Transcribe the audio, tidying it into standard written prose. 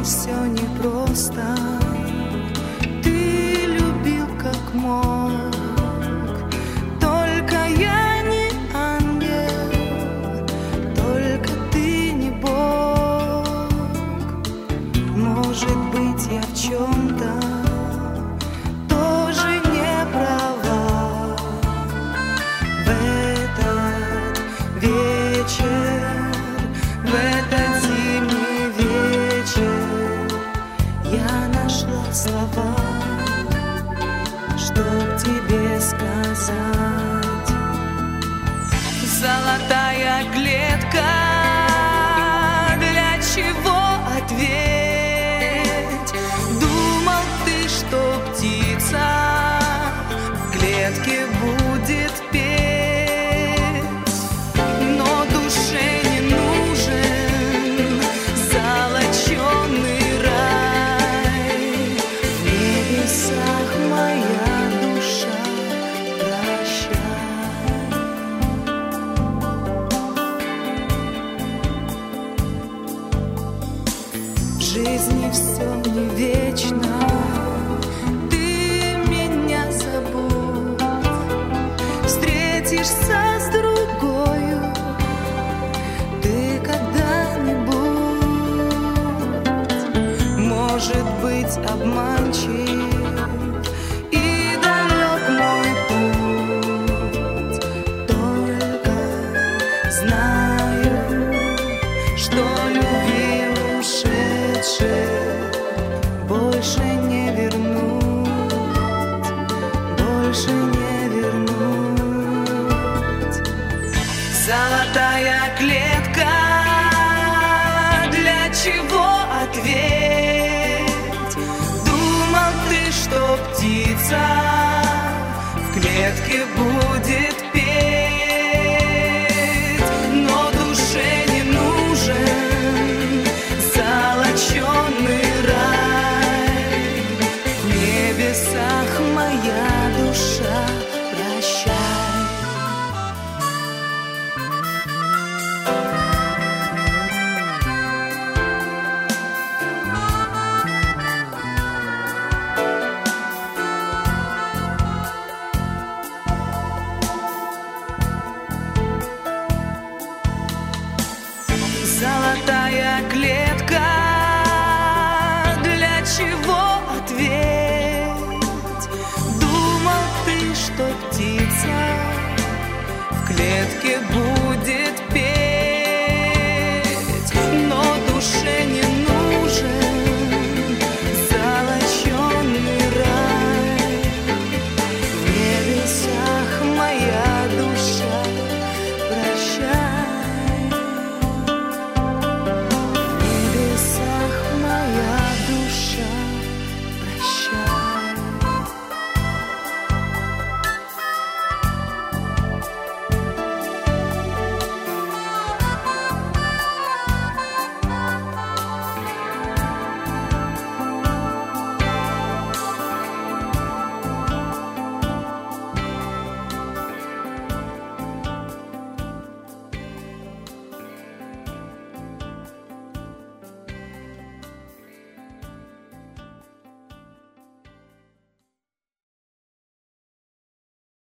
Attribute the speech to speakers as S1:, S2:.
S1: все непросто. Ты любил как мог, только я не ангел, только ты не Бог. Может быть, я в чем-то тоже не права. В этот вечер, в этот зимний вечер я нашла слова, чтоб тебе сказать. Золотая клетка, для чего ответь? Думал ты, что птица в клетке будет петь, но душе не нужен золоченый рай. В небесах моя душа, прощай. В жизни все не вечно, ты меня забудь. Встретишься с другою ты когда-нибудь. Может быть, обманчив